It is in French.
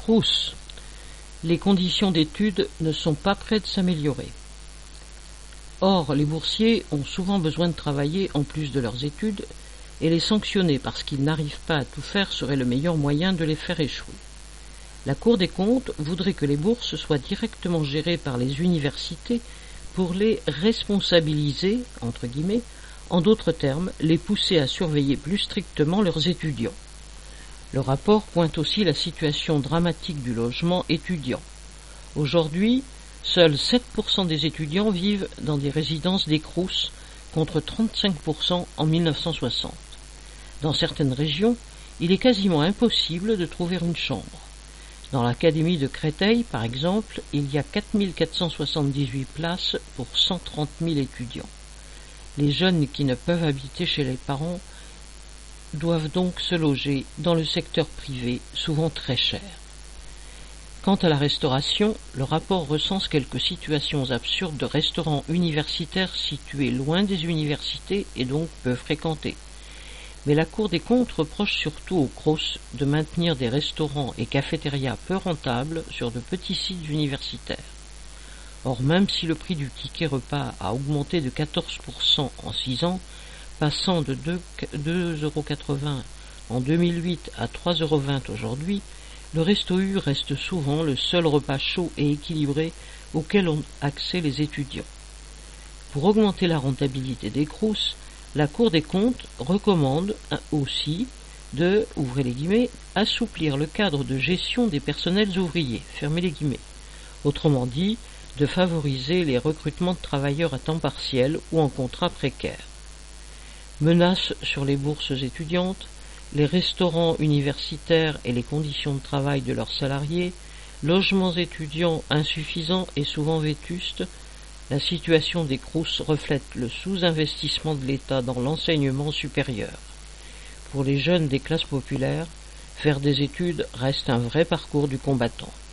Crous. Les conditions d'études ne sont pas près de s'améliorer. Or, les boursiers ont souvent besoin de travailler en plus de leurs études, et les sanctionner parce qu'ils n'arrivent pas à tout faire serait le meilleur moyen de les faire échouer. La Cour des comptes voudrait que les bourses soient directement gérées par les universités pour les responsabiliser, entre guillemets, en d'autres termes, les pousser à surveiller plus strictement leurs étudiants. Le rapport pointe aussi la situation dramatique du logement étudiant. Aujourd'hui, seuls 7% des étudiants vivent dans des résidences des Crous, contre 35% en 1960. Dans certaines régions, il est quasiment impossible de trouver une chambre. Dans l'académie de Créteil, par exemple, il y a 4478 places pour 130 000 étudiants. Les jeunes qui ne peuvent habiter chez les parents doivent donc se loger dans le secteur privé, souvent très cher. Quant à la restauration, le rapport recense quelques situations absurdes de restaurants universitaires situés loin des universités et donc peu fréquentés. Mais la Cour des comptes reproche surtout aux Crous de maintenir des restaurants et cafétérias peu rentables sur de petits sites universitaires. Or, même si le prix du ticket repas a augmenté de 14% en 6 ans, passant de 2,80 € en 2008 à 3,20 € aujourd'hui, le Resto U reste souvent le seul repas chaud et équilibré auquel ont accès les étudiants. Pour augmenter la rentabilité des Crous, la Cour des comptes recommande aussi de, ouvrez les guillemets, assouplir le cadre de gestion des personnels ouvriers, fermez les guillemets. Autrement dit, de favoriser les recrutements de travailleurs à temps partiel ou en contrat précaire. Menaces sur les bourses étudiantes, les restaurants universitaires et les conditions de travail de leurs salariés, logements étudiants insuffisants et souvent vétustes, la situation des Crous reflète le sous-investissement de l'État dans l'enseignement supérieur. Pour les jeunes des classes populaires, faire des études reste un vrai parcours du combattant.